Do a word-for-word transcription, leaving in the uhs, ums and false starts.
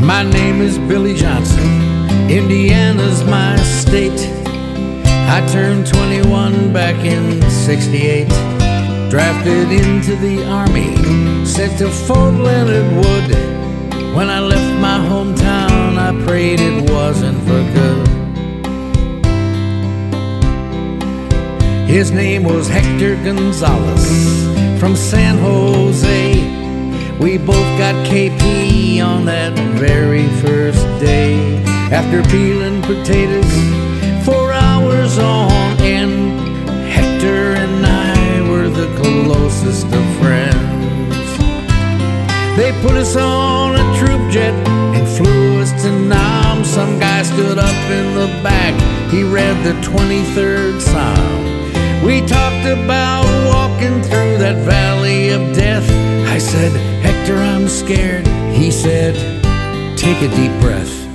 My name is Billy Johnson, Indiana's my state. I turned twenty-one back in sixty-eight. Drafted into the Army, sent to Fort Leonard Wood. When I left my hometown, I prayed it wasn't for good. His name was Hector Gonzalez from San Jose. We both got K P on that very first day. After peeling potatoes for hours on end, Hector and I were the closest of friends. They put us on a troop jet and flew us to Nam. Some guy stood up in the back, he read the twenty-third Psalm. We talked about walking through that valley of death. I said, Hector, I'm scared. He said, take a deep breath.